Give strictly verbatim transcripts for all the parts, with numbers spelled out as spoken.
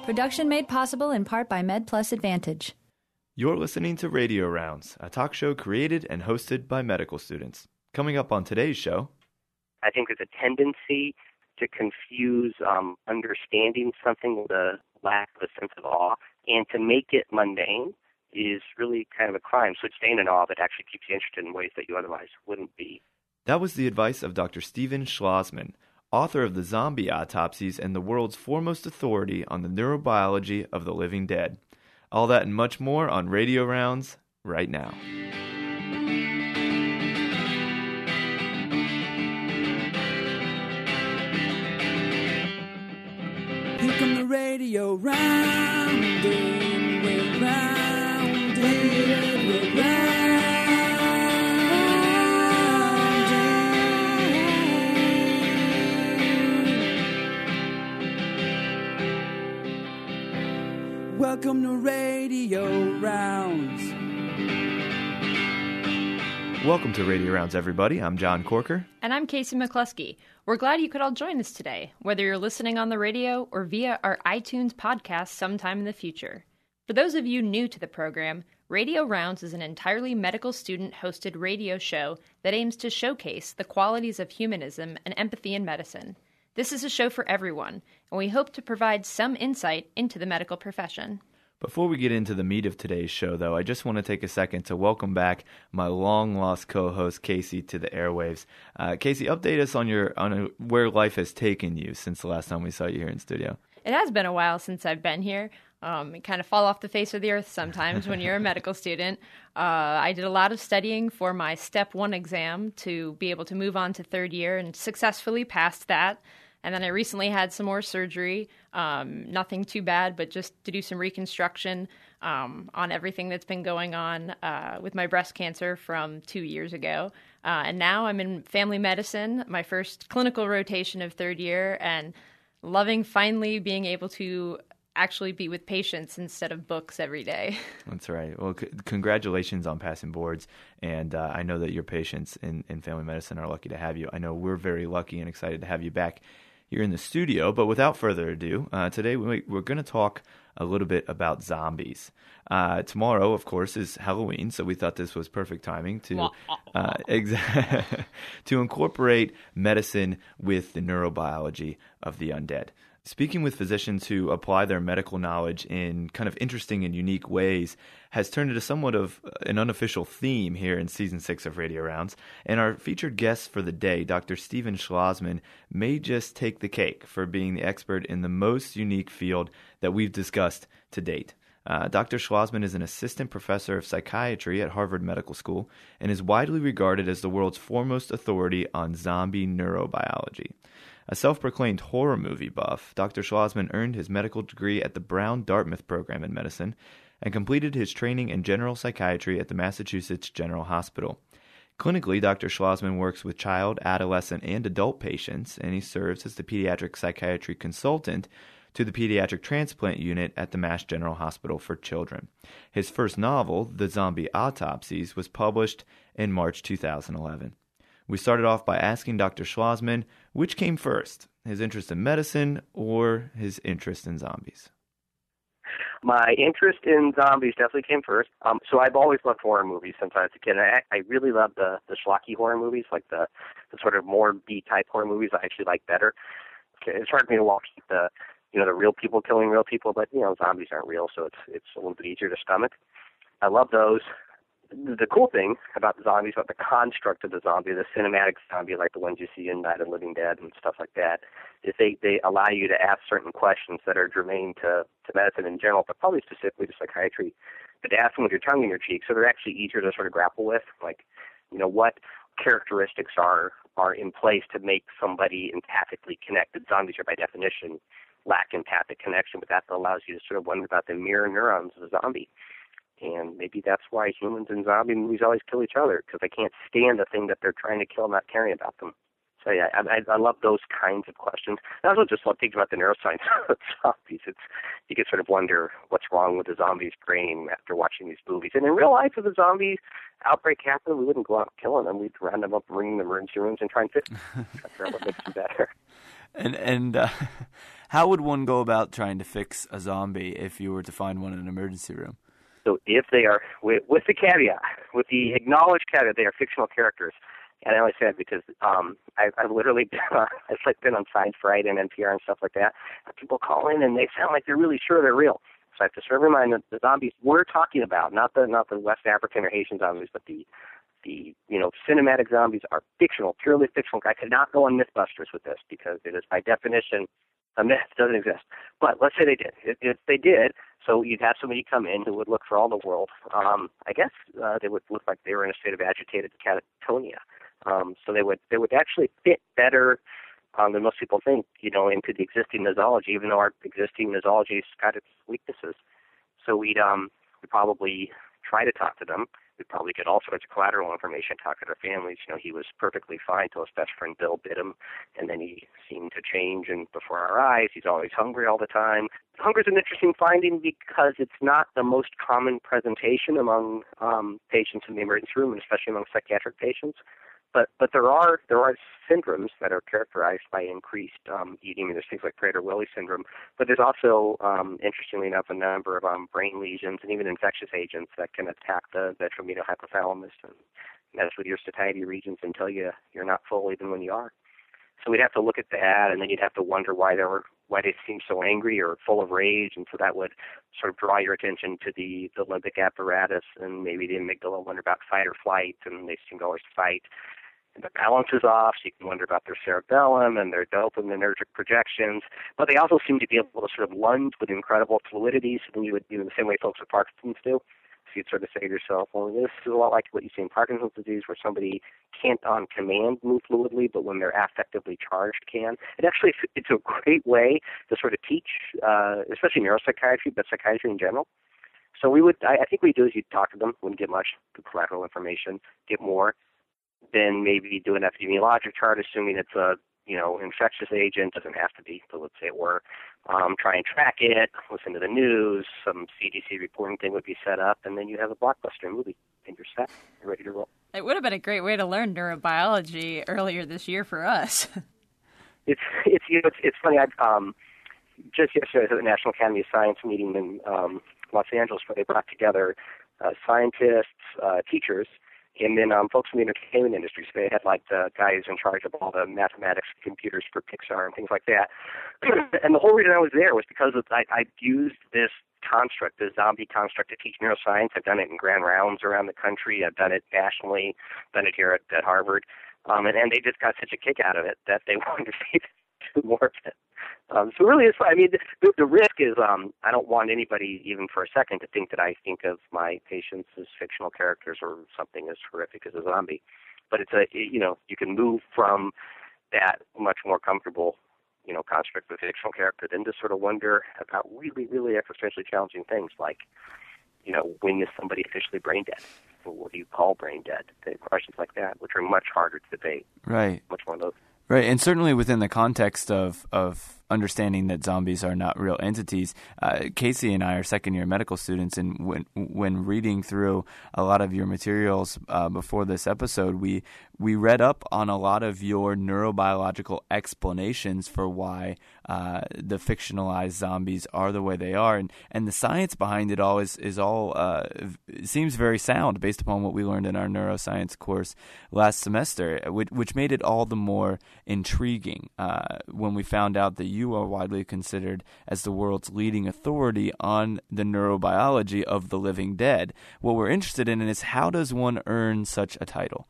Production made possible in part by MedPlus Advantage. You're listening to Radio Rounds, a talk show created and hosted by medical students. Coming up on today's show, I think there's a tendency to confuse um, understanding something with a lack of a sense of awe, and to make it mundane is really kind of a crime. So staying in awe of it actually keeps you interested in ways that you otherwise wouldn't be. That was the advice of Doctor Stephen Schlossman, author of The Zombie Autopsies and the world's foremost authority on the neurobiology of the living dead. All that and much more on Radio Rounds right now. Here come the radio rounding, we're rounding, we're rounding. Welcome to Radio Rounds. Welcome to Radio Rounds, everybody. I'm John Corker. And I'm Casey McCluskey. We're glad you could all join us today, whether you're listening on the radio or via our iTunes podcast sometime in the future. For those of you new to the program, Radio Rounds is an entirely medical student-hosted radio show that aims to showcase the qualities of humanism and empathy in medicine. This is a show for everyone, and we hope to provide some insight into the medical profession. Before we get into the meat of today's show, though, I just want to take a second to welcome back my long-lost co-host, Casey, to the airwaves. Uh, Casey, update us on your on a, where life has taken you since the last time we saw you here in studio. It has been a while since I've been here. Um, you kind of fall off the face of the earth sometimes when you're a medical student. Uh, I did a lot of studying for my Step one exam to be able to move on to third year and successfully passed that. And then I recently had some more surgery, um, nothing too bad, but just to do some reconstruction um, on everything that's been going on uh, with my breast cancer from two years ago. Uh, and now I'm in family medicine, my first clinical rotation of third year, and loving finally being able to actually be with patients instead of books every day. That's right. Well, c- congratulations on passing boards. And uh, I know that your patients in, in family medicine are lucky to have you. I know we're very lucky and excited to have you back here in the studio. But without further ado, uh, today we, we're going to talk a little bit about zombies. Uh, tomorrow, of course, is Halloween, so we thought this was perfect timing to uh, ex- to incorporate medicine with the neurobiology of the undead. Speaking with physicians who apply their medical knowledge in kind of interesting and unique ways has turned into somewhat of an unofficial theme here in Season six of Radio Rounds. And our featured guest for the day, Doctor Stephen Schlossman, may just take the cake for being the expert in the most unique field that we've discussed to date. Uh, Doctor Schlossman is an assistant professor of psychiatry at Harvard Medical School and is widely regarded as the world's foremost authority on zombie neurobiology. A self-proclaimed horror movie buff, Doctor Schlossman earned his medical degree at the Brown Dartmouth Program in Medicine and completed his training in general psychiatry at the Massachusetts General Hospital. Clinically, Doctor Schlossman works with child, adolescent, and adult patients, and he serves as the pediatric psychiatry consultant to the pediatric transplant unit at the Mass General Hospital for Children. His first novel, The Zombie Autopsies, was published in March two thousand eleven. We started off by asking Doctor Schlossman which came first, his interest in medicine or his interest in zombies. My interest in zombies definitely came first. Um, so I've always loved horror movies since I was a kid. I, I really love the, the schlocky horror movies, like the, the sort of more B-type horror movies I actually like better. It's hard for me to watch the, you know, the real people killing real people, but, you know, zombies aren't real, so it's it's a little bit easier to stomach. I love those. The cool thing about the zombies, about the construct of the zombie, the cinematic zombie, like the ones you see in Night of the Living Dead and stuff like that, is they, they allow you to ask certain questions that are germane to, to medicine in general, but probably specifically to psychiatry, but to ask them with your tongue in your cheek, so they're actually easier to sort of grapple with. Like, you know, what characteristics are, are in place to make somebody empathically connected? Zombies are, by definition, lack empathic connection, but that allows you to sort of wonder about the mirror neurons of a zombie. And maybe that's why humans in zombie movies always kill each other, because they can't stand the thing that they're trying to kill, not caring about them. So yeah, I, I love those kinds of questions. I also just love thinking about the neuroscience of zombies. It's you can sort of wonder what's wrong with the zombie's brain after watching these movies. And in real life, if a zombie outbreak happened, we wouldn't go out killing them. We'd round them up, bring them to emergency rooms, and try and fix them. That's what makes them better. And and uh, How would one go about trying to fix a zombie if you were to find one in an emergency room? So if they are, with, with the caveat, with the acknowledged caveat, they are fictional characters. And I only say that because um, I, I've literally been, uh, I've like been on Science Friday and N P R and stuff like that. And people call in and they sound like they're really sure they're real. So I have to sort of remind them the zombies we're talking about, not the not the West African or Haitian zombies, but the the you know cinematic zombies are fictional, purely fictional. I could not go on MythBusters with this because it is by definition a myth. Doesn't exist. But let's say they did. If, if they did, so you'd have somebody come in who would look for all the world. Um, I guess uh, they would look like they were in a state of agitated catatonia. Um, so they would they would actually fit better um, than most people think, you know, into the existing nosology, even though our existing nosology's got its weaknesses. So we'd um we'd probably try to talk to them. We'd probably get all sorts of collateral information, talk to their families. You know, he was perfectly fine till his best friend Bill bit him, and then he seemed to change, and before our eyes, he's always hungry all the time. Hunger is an interesting finding because it's not the most common presentation among um, patients in the emergency room, and especially among psychiatric patients. But but there are there are syndromes that are characterized by increased um, eating. There's things like Prader-Willi syndrome, but there's also, um, interestingly enough, a number of um, brain lesions and even infectious agents that can attack the ventral hypothalamus and mess with your satiety regions until you you're not full even when you are. So we'd have to look at that, and then you'd have to wonder why they were why they seemed so angry or full of rage, and so that would sort of draw your attention to the, the limbic apparatus and maybe the amygdala, wonder about fight or flight, and they seem to always fight. And the balance is off, so you can wonder about their cerebellum and their dopaminergic projections. But they also seem to be able to sort of lunge with incredible fluidity, so then you would do in the same way folks with Parkinson's do. So you'd sort of say to yourself, well, this is a lot like what you see in Parkinson's disease, where somebody can't on command move fluidly, but when they're affectively charged can. It actually, it's a great way to sort of teach, uh, especially neuropsychiatry, but psychiatry in general. So we would, I, I think what we'd do is you'd talk to them, wouldn't get much, get collateral information, get more, then maybe do an epidemiologic chart, assuming it's a, you know, infectious agent. Doesn't have to be, but let's say it were. Um, try and track it, listen to the news, some C D C reporting thing would be set up, and then you have a blockbuster movie, and you're set. You're ready to roll. It would have been a great way to learn neurobiology earlier this year for us. it's it's you know, it's, it's funny. I um just yesterday I was at the National Academy of Science meeting in um, Los Angeles, where they brought together uh, scientists, uh, teachers, and then um, folks from the entertainment industry. So they had like the guys in charge of all the mathematics computers for Pixar and things like that. And the whole reason I was there was because of, I, I used this construct, the zombie construct, to teach neuroscience. I've done it in grand rounds around the country. I've done it nationally, done it here at, at Harvard. Um, and, and they just got such a kick out of it that they wanted me to do more of it. Um, so really, it's, I mean, the, the risk is um, I don't want anybody even for a second to think that I think of my patients as fictional characters or something as horrific as a zombie. But it's a, you know, you can move from that much more comfortable, you know, construct of a fictional character than to sort of wonder about really, really existentially challenging things like, you know, when is somebody officially brain dead? What do you call brain dead? Questions like that, which are much harder to debate. Right. Much more of those. Right, and certainly within the context of, of understanding that zombies are not real entities, uh, Casey and I are second-year medical students, and when when reading through a lot of your materials uh, before this episode, we we read up on a lot of your neurobiological explanations for why uh, the fictionalized zombies are the way they are, and, and the science behind it all is is all uh, seems very sound based upon what we learned in our neuroscience course last semester, which, which made it all the more intriguing uh, when we found out that you are widely considered as the world's leading authority on the neurobiology of the living dead. What we're interested in is how does one earn such a title?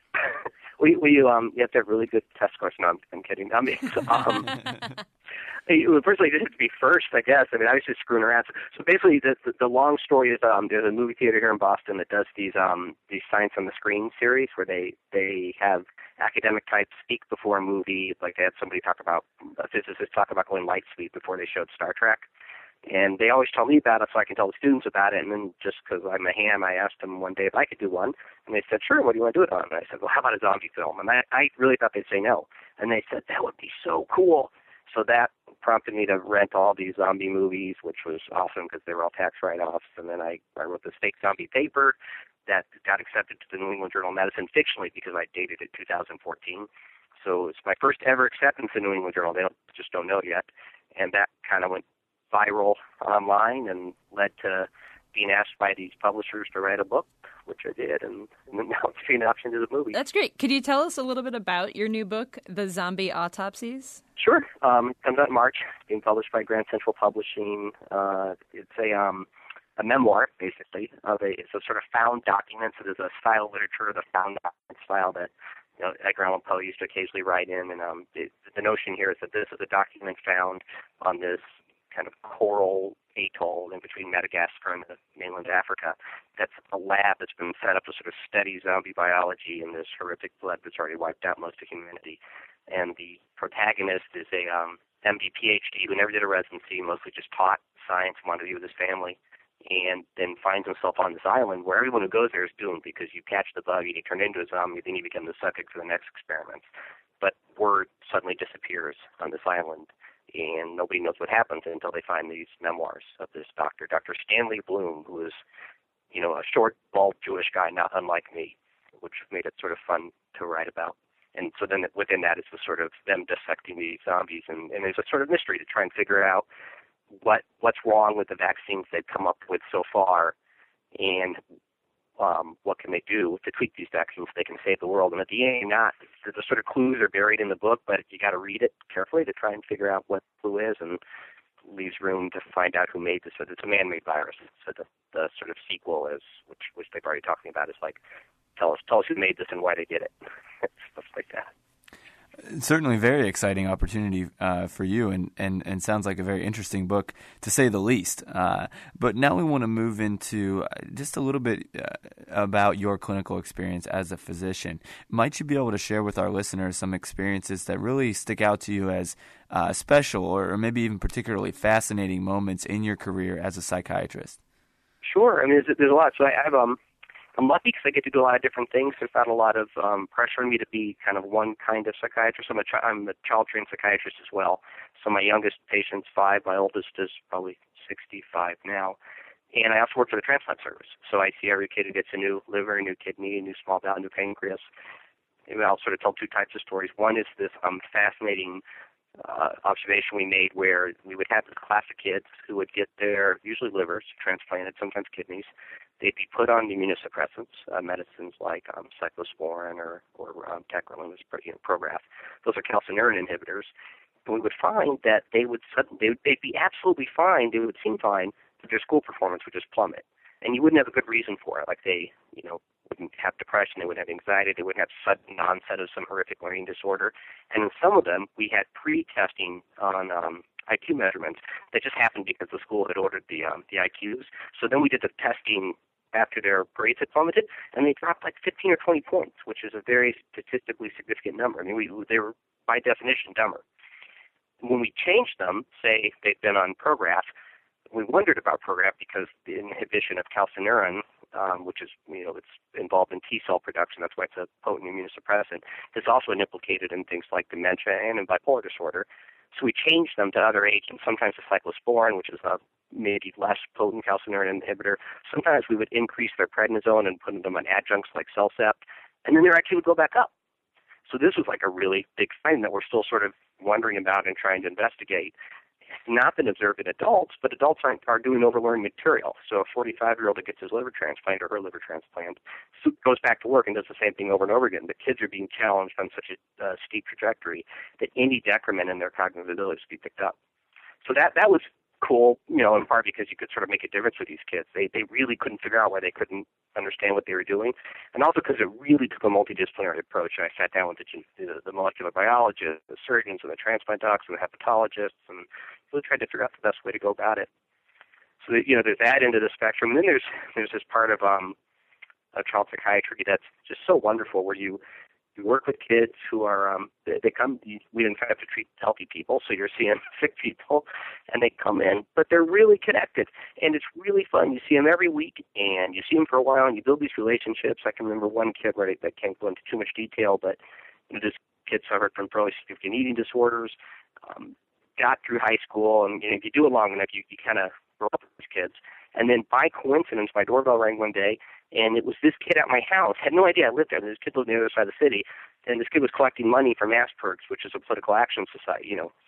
We, we, um, you have to have really good test scores. No, I'm, I'm kidding. I mean, um, personally, you have to be first, I guess. I mean, I was just screwing around. So, so basically, the, the the long story is um, there's a movie theater here in Boston that does these um these Science on the Screen series where they they have academic types speak before a movie. Like they had somebody talk about a physicist talk about going light speed before they showed Star Trek. And they always tell me about it so I can tell the students about it. And then just because I'm a ham, I asked them one day if I could do one. And they said, sure, what do you want to do it on? And I said, well, how about a zombie film? And I, I really thought they'd say no. And they said, that would be so cool. So that prompted me to rent all these zombie movies, which was awesome because they were all tax write-offs. And then I, I wrote this fake zombie paper that got accepted to the New England Journal of Medicine fictionally because I dated it two thousand fourteen. So it's my first ever acceptance in the New England Journal. They don't, just don't know it yet. and that kind of went viral online and led to being asked by these publishers to write a book, which I did, and, and now it's being optioned as a movie. That's great. Could you tell us a little bit about your new book, The Zombie Autopsies? Sure. Um, it comes out in March. It's being published by Grand Central Publishing. Uh, it's a um, a memoir, basically, of a it's a sort of found document. So there's a style of literature, the found document style that you know Edgar Allan Poe used to occasionally write in. And um, the, the notion here is that this is a document found on this kind of coral atoll in between Madagascar and the mainland Africa. That's a lab that's been set up to sort of study zombie biology in this horrific flood that's already wiped out most of humanity. And the protagonist is a um, M D P H D who never did a residency, mostly just taught science, wanted to be with his family, and then finds himself on this island where everyone who goes there is doomed because you catch the bug and you turn into a zombie, then you become the subject for the next experiment. But word suddenly disappears on this island, and nobody knows what happens until they find these memoirs of this doctor, Doctor Stanley Bloom, who is, you know, a short, bald Jewish guy, not unlike me, which made it sort of fun to write about. And so then within that is the sort of them dissecting these zombies, and, and there's a sort of mystery to try and figure out what what's wrong with the vaccines they've come up with so far, and um, what can they do to tweak these vaccines so they can save the world. And at the end, not the, the sort of clues are buried in the book, but you got to read it carefully to try and figure out what the clue is, and leaves room to find out who made this. So it's a man-made virus. So the, the sort of sequel is, which which they've already talking about, is like, tell us tell us who made this and why they did it. Stuff like that. Certainly very exciting opportunity uh, for you, and, and, and sounds like a very interesting book, to say the least. Uh, but now we want to move into just a little bit uh, about your clinical experience as a physician. Might you be able to share with our listeners some experiences that really stick out to you as uh, special or maybe even particularly fascinating moments in your career as a psychiatrist? Sure. I mean, there's, there's a lot. So I have... um. I'm lucky because I get to do a lot of different things. There's not a lot of um, pressure on me to be kind of one kind of psychiatrist. I'm a, chi- I'm a child-trained psychiatrist as well. So my youngest patient's five. My oldest is probably sixty-five now. And I also work for the transplant service. So I see every kid who gets a new liver, a new kidney, a new small bowel, a new pancreas. And I'll sort of tell two types of stories. One is this um, fascinating uh, observation we made where we would have this class of kids who would get their, usually livers, transplanted, sometimes kidneys. They'd be put on immunosuppressants, uh, medicines like um, cyclosporin or, or um, tacrolimus, you know, Prograf. Those are calcineurin inhibitors. And we would find that they would suddenly, they would, they'd be absolutely fine, they would seem fine, but their school performance would just plummet. And you wouldn't have a good reason for it. Like they, you know, wouldn't have depression, they wouldn't have anxiety, they wouldn't have sudden onset of some horrific learning disorder. And in some of them, we had pre-testing on um, I Q measurements that just happened because the school had ordered the um, the I Qs. So then we did the testing after their grades had plummeted, and they dropped like fifteen or twenty points, which is a very statistically significant number. I mean, we, they were, by definition, dumber. When we changed them, say they'd been on Prograf, we wondered about Prograf because the inhibition of calcineurin, um, which is, you know, it's involved in T-cell production, that's why it's a potent immunosuppressant, is also implicated in things like dementia and in bipolar disorder. So we changed them to other agents, sometimes to cyclosporin, which is a maybe less potent calcineurin inhibitor. Sometimes we would increase their prednisone and put them on adjuncts like Cellcept, and then their I Q would go back up. So this was like a really big find that we're still sort of wondering about and trying to investigate. It's not been observed in adults, but adults aren't, are doing overlearned material. So a forty-five-year-old that gets his liver transplant or her liver transplant goes back to work and does the same thing over and over again. The kids are being challenged on such a uh, steep trajectory that any decrement in their cognitive abilities be picked up. So that that was cool, you know, in part because you could sort of make a difference with these kids. They they really couldn't figure out why they couldn't understand what they were doing, and also because it really took a multidisciplinary approach. I sat down with the, the, the molecular biologists, the surgeons, and the transplant docs, and the hepatologists, and really tried to figure out the best way to go about it. So that, you know, there's that end of the spectrum, and then there's there's this part of um, of child psychiatry that's just so wonderful, where you you work with kids who are, um, they, they come, we in fact have to treat healthy people, so you're seeing sick people, and they come in, but they're really connected, and it's really fun. You see them every week, and you see them for a while, and you build these relationships. I can remember one kid where I can't go into too much detail, but you know, this kid suffered from early significant eating disorders, um, got through high school, and you know, if you do it long enough, you, you kind of grow up with these kids. And then by coincidence, my doorbell rang one day, and it was this kid at my house. Had no idea I lived there. This kid lived on the other side of the city, and this kid was collecting money for MassPergs, which is a political action society, you know,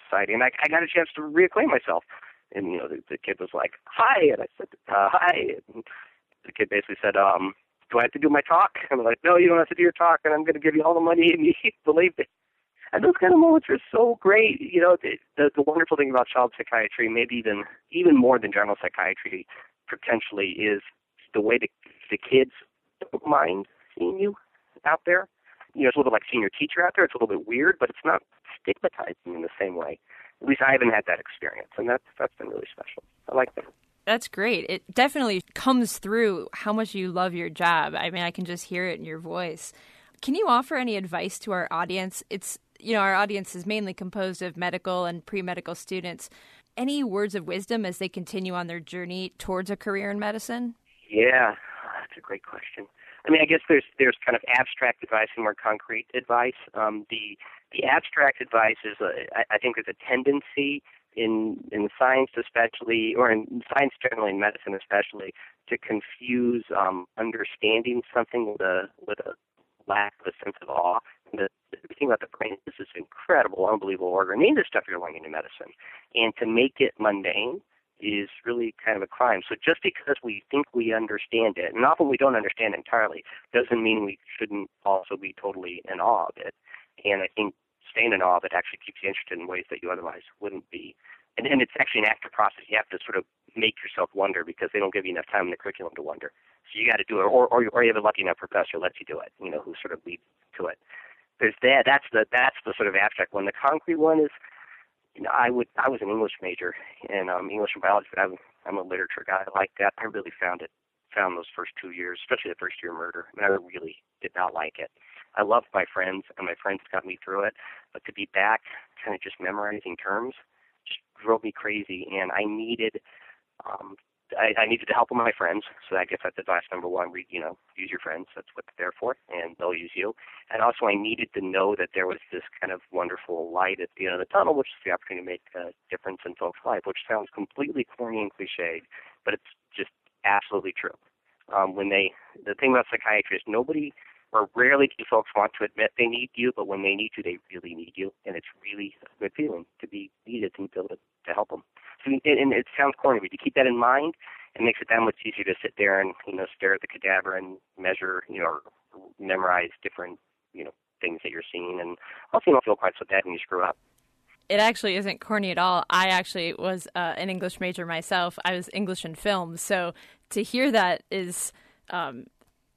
society. And I, I got a chance to reacquaint myself. And, you know, the, the kid was like, hi. And I said, uh, hi. And the kid basically said, um, do I have to do my talk? And I'm like, no, you don't have to do your talk, and I'm going to give you all the money you need. Believe me. And those kind of moments are so great. You know, the, the, the wonderful thing about child psychiatry, maybe even even more than general psychiatry, potentially, is the way the, the kids don't mind seeing you out there. You know, it's a little bit like seeing your teacher out there. It's a little bit weird, but it's not stigmatizing in the same way. At least I haven't had that experience, and that's that's been really special. I like that. That's great. It definitely comes through how much you love your job. I mean, I can just hear it in your voice. Can you offer any advice to our audience? It's, you know, our audience is mainly composed of medical and pre-medical students. Any words of wisdom as they continue on their journey towards a career in medicine? Yeah, that's a great question. I mean, I guess there's there's kind of abstract advice and more concrete advice. Um, the the abstract advice is, a, I, I think, there's a tendency in in science especially, or in science generally, in medicine especially, to confuse um, understanding something with a with a lack of a sense of awe. The, the thing about the brain is this incredible, unbelievable organ. Any of this stuff you're learning in medicine, and to make it mundane is really kind of a crime. So just because we think we understand it, and often we don't understand it entirely, doesn't mean we shouldn't also be totally in awe of it. And I think staying in awe of it actually keeps you interested in ways that you otherwise wouldn't be. And, and it's actually an active process. You have to sort of make yourself wonder, because they don't give you enough time in the curriculum to wonder. So you got to do it, or, or or you have a lucky enough professor who lets you do it, you know, who sort of leads to it. There's that. That's the that's the sort of abstract one. The concrete one is, you know, I would I was an English major in um, English and biology, but I'm I'm a literature guy. I like that. I really found it found those first two years, especially the first year of murder. I mean, I really did not like it. I loved my friends, and my friends got me through it. But to be back, kind of just memorizing terms, just drove me crazy. And I needed, um, I, I needed the help of my friends. So I guess that's advice number one: read, you know, use your friends. That's what they're there for, and they'll use you. And also, I needed to know that there was this kind of wonderful light at the end of the tunnel, which is the opportunity to make a difference in folks' life. Which sounds completely corny and cliched, but it's just absolutely true. Um, when they, the thing about psychiatry is nobody, or rarely do folks want to admit they need you, but when they need you, they really need you, and it's really a good feeling to be needed and to be able to, to help them. So, and it sounds corny, but to keep that in mind, it makes it that much easier to sit there and, you know, stare at the cadaver and measure, you know, or memorize different, you know, things that you're seeing, and also you don't feel quite so bad when you screw up. It actually isn't corny at all. I actually was uh, an English major myself. I was English and film, so to hear that is um,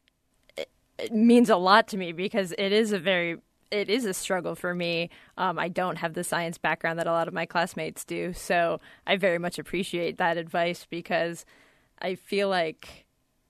it, it means a lot to me, because it is a very it is a struggle for me. Um, I don't have the science background that a lot of my classmates do, so I very much appreciate that advice, because I feel like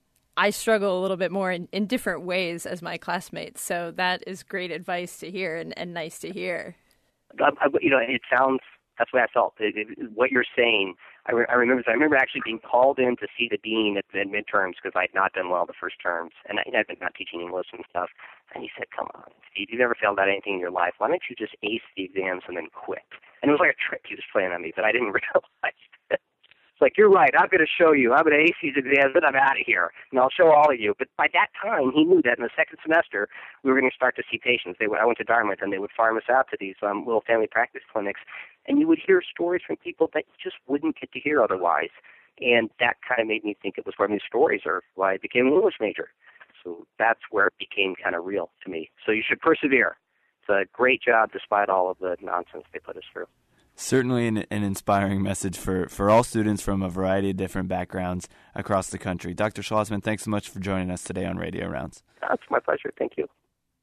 I struggle a little bit more in, in different ways as my classmates. So that is great advice to hear, and, and nice to hear. I, I, you know, it sounds, that's what I felt. It, it, what you're saying, I, re, I remember I remember actually being called in to see the dean at the midterms, because I had not done well the first terms, and I had been not teaching English and stuff. And he said, come on, Steve, you've never failed at anything in your life. Why don't you just ace the exams and then quit? And it was like a trick he was playing on me, but I didn't realize it. It's like, you're right, I'm going to show you. I'm going to ace these exams, and I'm out of here, and I'll show all of you. But by that time, he knew that in the second semester, we were going to start to see patients. They would, I went to Dartmouth, and they would farm us out to these um, little family practice clinics, and you would hear stories from people that you just wouldn't get to hear otherwise. And that kind of made me think it was where these stories are why I became an English major. So that's where it became kind of real to me. So you should persevere. It's a great job despite all of the nonsense they put us through. Certainly an, an inspiring message for, for all students from a variety of different backgrounds across the country. Doctor Schlossman, thanks so much for joining us today on Radio Rounds. It's my pleasure. Thank you.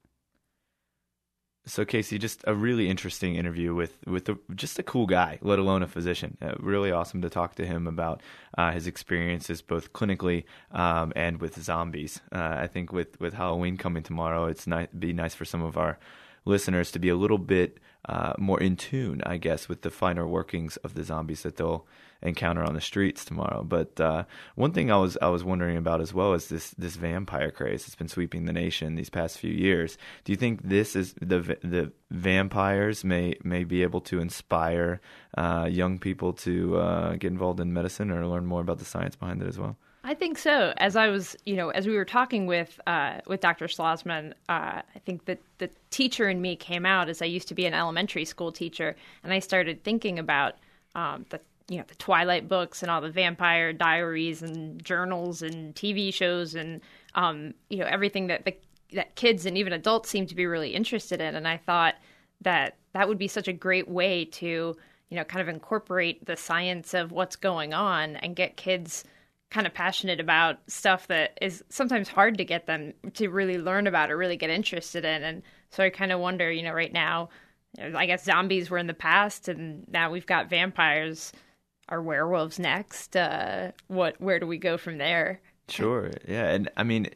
So, Casey, just a really interesting interview with, with a, just a cool guy, let alone a physician. Uh, really awesome to talk to him about uh, his experiences both clinically um, and with zombies. Uh, I think with, with Halloween coming tomorrow, it's ni- be nice for some of our listeners to be a little bit uh, more in tune, I guess, with the finer workings of the zombies that they'll encounter on the streets tomorrow. But uh, one thing I was I was wondering about as well is this this vampire craze that's been sweeping the nation these past few years. Do you think this is the the vampires may may be able to inspire uh, young people to uh, get involved in medicine or learn more about the science behind it as well? I think so. As I was, you know, as we were talking with uh, with Doctor Schlossman, uh, I think that the teacher in me came out as I used to be an elementary school teacher, and I started thinking about um, the, you know, the Twilight books and all the vampire diaries and journals and T V shows and um, you know, everything that the, that kids and even adults seem to be really interested in. And I thought that that would be such a great way to, you know, kind of incorporate the science of what's going on and get kids kind of passionate about stuff that is sometimes hard to get them to really learn about or really get interested in. And so I kind of wonder, you know, right now, I guess zombies were in the past and now we've got vampires. Are werewolves next? Uh, what, where do we go from there? Sure. Yeah. And I mean,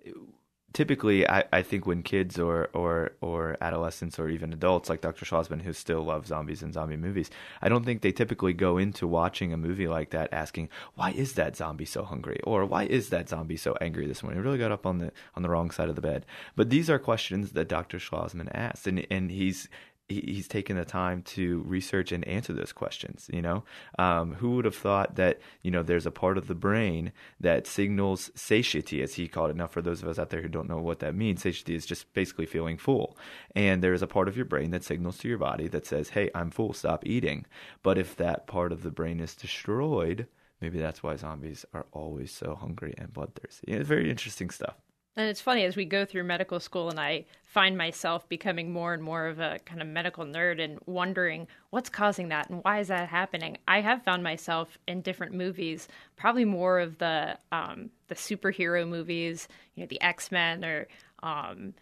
typically, I, I think when kids or, or or adolescents or even adults like Doctor Schlossman, who still love zombies and zombie movies, I don't think they typically go into watching a movie like that asking, why is that zombie so hungry? Or why is that zombie so angry this morning? It really got up on the on the wrong side of the bed. But these are questions that Doctor Schlossman asked, and and he's he's taken the time to research and answer those questions. You know, um, who would have thought that, you know, there's a part of the brain that signals satiety, as he called it. Now, for those of us out there who don't know what that means, satiety is just basically feeling full. And there is a part of your brain that signals to your body that says, hey, I'm full, stop eating. But if that part of the brain is destroyed, maybe that's why zombies are always so hungry and bloodthirsty. It's very interesting stuff. And it's funny, as we go through medical school and I find myself becoming more and more of a kind of medical nerd and wondering what's causing that and why is that happening, I have found myself in different movies, probably more of the um, the superhero movies, you know, the X-Men or um,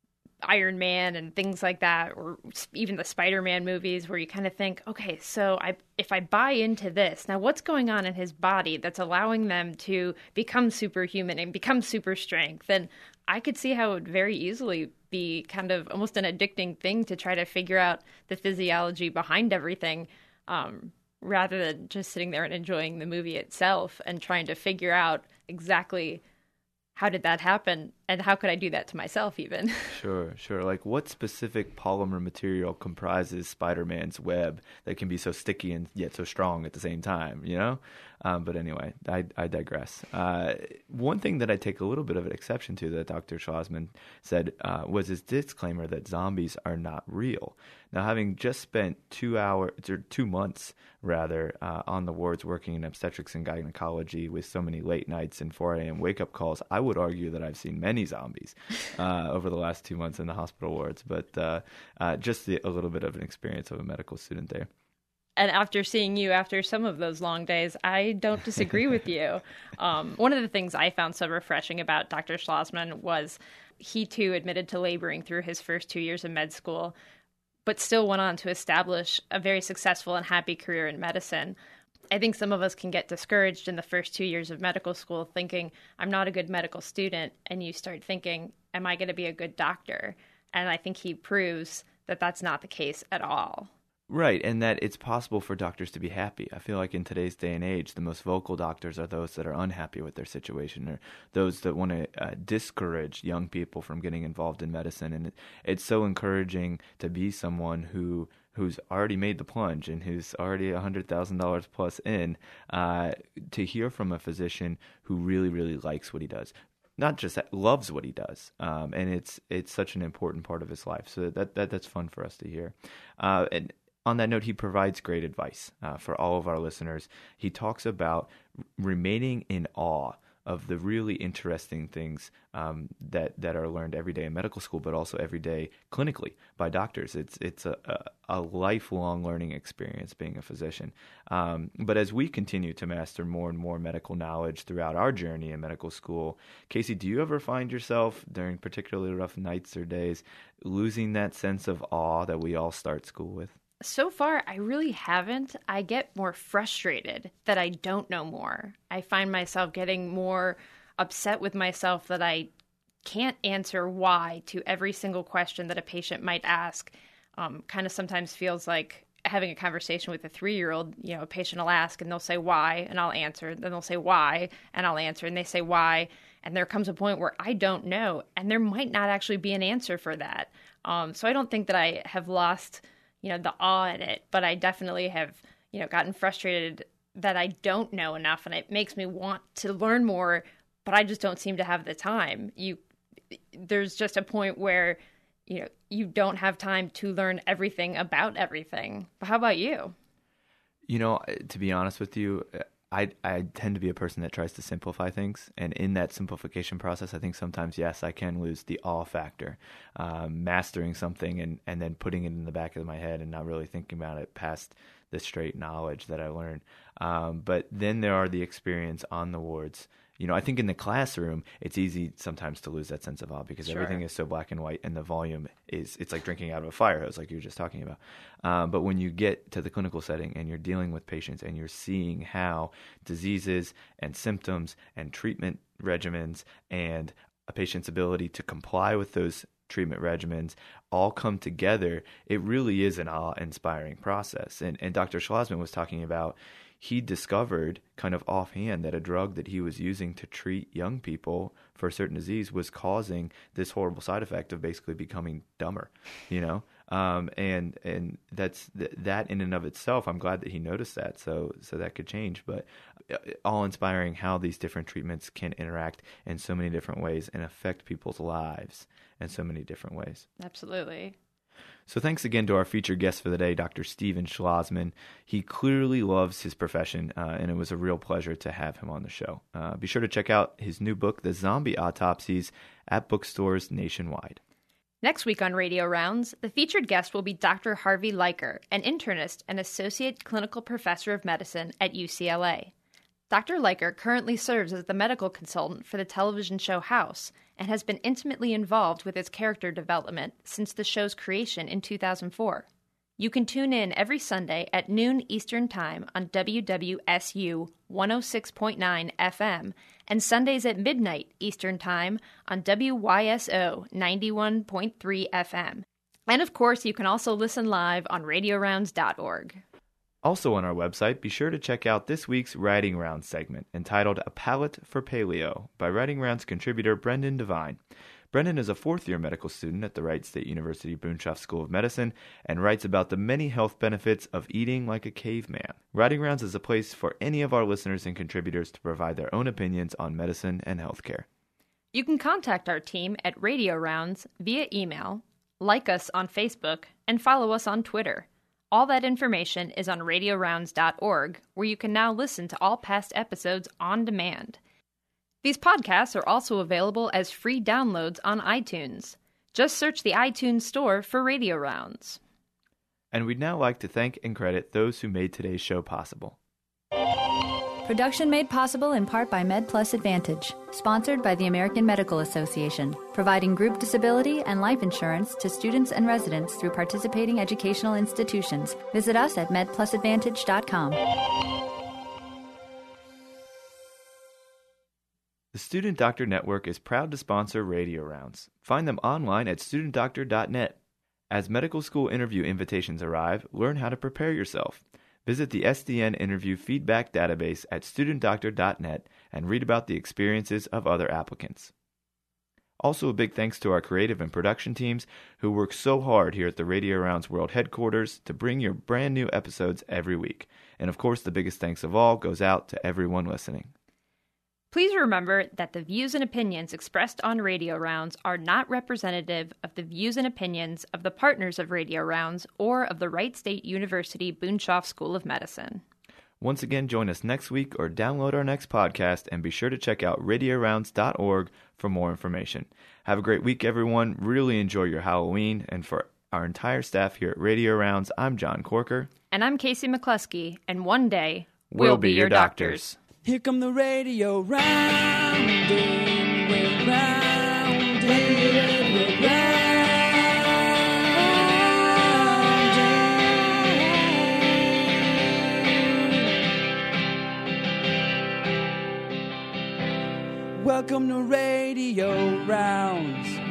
Iron Man and things like that, or even the Spider-Man movies where you kind of think, okay, so I, if I buy into this, now what's going on in his body that's allowing them to become superhuman and become super strength? And I could see how it would very easily be kind of almost an addicting thing to try to figure out the physiology behind everything, um, rather than just sitting there and enjoying the movie itself and trying to figure out exactly how did that happen and how could I do that to myself even? Sure, sure. Like what specific polymer material comprises Spider-Man's web that can be so sticky and yet so strong at the same time, you know? Um, but anyway, I, I digress. Uh, one thing that I take a little bit of an exception to that Doctor Schlossman said uh, was his disclaimer that zombies are not real. Now, having just spent two hours or two months rather uh, on the wards working in obstetrics and gynecology with so many late nights and four a.m. wake-up calls, I would argue that I've seen many zombies uh, over the last two months in the hospital wards. But uh, uh, just the, a little bit of an experience of a medical student there. And after seeing you after some of those long days, I don't disagree with you. Um, one of the things I found so refreshing about Doctor Schlossman was he, too, admitted to laboring through his first two years of med school, but still went on to establish a very successful and happy career in medicine. I think some of us can get discouraged in the first two years of medical school thinking, I'm not a good medical student, and you start thinking, am I going to be a good doctor? And I think he proves that that's not the case at all. Right, and that it's possible for doctors to be happy. I feel like in today's day and age, the most vocal doctors are those that are unhappy with their situation, or those that want to uh, discourage young people from getting involved in medicine. And it, it's so encouraging to be someone who who's already made the plunge and who's already one hundred thousand dollars plus in, uh, to hear from a physician who really, really likes what he does. Not just that, loves what he does, um, and it's it's such an important part of his life. So that, that that's fun for us to hear. Uh, and on that note, he provides great advice uh, for all of our listeners. He talks about remaining in awe of the really interesting things um, that that are learned every day in medical school, but also every day clinically by doctors. It's it's a, a, a lifelong learning experience being a physician. Um, but as we continue to master more and more medical knowledge throughout our journey in medical school, Casey, do you ever find yourself during particularly rough nights or days losing that sense of awe that we all start school with? So far, I really haven't. I get more frustrated that I don't know more. I find myself getting more upset with myself that I can't answer why to every single question that a patient might ask. Um, kind of sometimes feels like having a conversation with a three-year-old, you know, a patient will ask and they'll say why, and I'll answer. Then they'll say why, and I'll answer. And they say why. And there comes a point where I don't know. And there might not actually be an answer for that. Um, so I don't think that I have lost, you know, the awe in it. But I definitely have, you know, gotten frustrated that I don't know enough. And it makes me want to learn more, but I just don't seem to have the time. You, there's just a point where, you know, you don't have time to learn everything about everything. But how about you? You know, to be honest with you, I I tend to be a person that tries to simplify things. And in that simplification process, I think sometimes, yes, I can lose the awe factor. Um, mastering something and, and then putting it in the back of my head and not really thinking about it past the straight knowledge that I learned. Um, but then there are the experience on the wards. You know, I think in the classroom, it's easy sometimes to lose that sense of awe because Sure. everything is so black and white and the volume is, it's like drinking out of a fire hose, like you were just talking about. Um, but when you get to the clinical setting and you're dealing with patients and you're seeing how diseases and symptoms and treatment regimens and a patient's ability to comply with those treatment regimens all come together, it really is an awe-inspiring process. And, and Doctor Schlossman was talking about, he discovered kind of offhand that a drug that he was using to treat young people for a certain disease was causing this horrible side effect of basically becoming dumber, you know? Um, and and that's th- that in and of itself, I'm glad that he noticed that, so so that could change. But all inspiring how these different treatments can interact in so many different ways and affect people's lives in so many different ways. Absolutely. So thanks again to our featured guest for the day, Doctor Steven Schlossman. He clearly loves his profession, uh, and it was a real pleasure to have him on the show. Uh, be sure to check out his new book, The Zombie Autopsies, at bookstores nationwide. Next week on Radio Rounds, the featured guest will be Doctor Harvey Leiker, an internist and associate clinical professor of medicine at U C L A. Doctor Leiker currently serves as the medical consultant for the television show House and has been intimately involved with its character development since the show's creation in two thousand four. You can tune in every Sunday at noon Eastern Time on W W S U one oh six point nine F M and Sundays at midnight Eastern Time on W Y S O ninety-one point three F M. And of course, you can also listen live on radio rounds dot org. Also on our website, be sure to check out this week's Writing Rounds segment entitled A Palette for Paleo by Writing Rounds contributor Brendan Devine. Brendan is a fourth-year medical student at the Wright State University Boonshoft School of Medicine and writes about the many health benefits of eating like a caveman. Writing Rounds is a place for any of our listeners and contributors to provide their own opinions on medicine and healthcare. You can contact our team at Radio Rounds via email, like us on Facebook, and follow us on Twitter. All that information is on radio rounds dot org, where you can now listen to all past episodes on demand. These podcasts are also available as free downloads on iTunes. Just search the iTunes store for Radio Rounds. And we'd now like to thank and credit those who made today's show possible. Production made possible in part by MedPlus Advantage, sponsored by the American Medical Association, providing group disability and life insurance to students and residents through participating educational institutions. Visit us at med plus advantage dot com. The Student Doctor Network is proud to sponsor Radio Rounds. Find them online at student doctor dot net. As medical school interview invitations arrive, learn how to prepare yourself. Visit the S D N Interview Feedback Database at student doctor dot net and read about the experiences of other applicants. Also, a big thanks to our creative and production teams who work so hard here at the Radio Rounds World Headquarters to bring you brand new episodes every week. And of course, the biggest thanks of all goes out to everyone listening. Please remember that the views and opinions expressed on Radio Rounds are not representative of the views and opinions of the partners of Radio Rounds or of the Wright State University Boonshoft School of Medicine. Once again, join us next week or download our next podcast and be sure to check out radio rounds dot org for more information. Have a great week, everyone. Really enjoy your Halloween. And for our entire staff here at Radio Rounds, I'm John Corker. And I'm Casey McCluskey, and one day, we'll, we'll be, be your doctors. doctors. Here come the radio rounding, we're rounding, we're rounding. Welcome to Radio Rounds.